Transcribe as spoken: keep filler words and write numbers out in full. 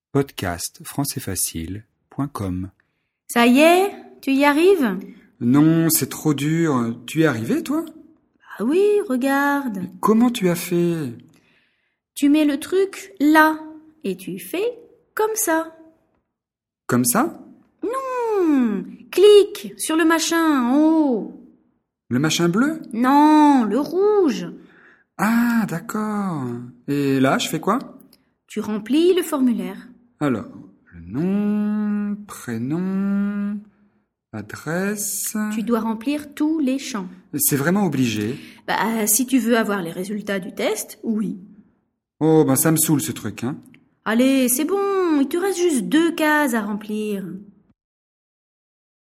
podcast français facile point com. Ça y est, tu y arrives? Non, c'est trop dur. Tu y es arrivé, toi? Ah oui, regarde. Comment tu as fait? Tu mets le truc là et tu fais comme ça. Comme ça? Non, clique sur le machin en haut. Le machin bleu? Non, le rouge. Ah, d'accord. Et là, je fais quoi? Tu remplis le formulaire. Alors, le nom, prénom, adresse... Tu dois remplir tous les champs. C'est vraiment obligé? Bah, si tu veux avoir les résultats du test, oui. Oh, ben ça me saoule ce truc, hein. Allez, c'est bon, il te reste juste deux cases à remplir.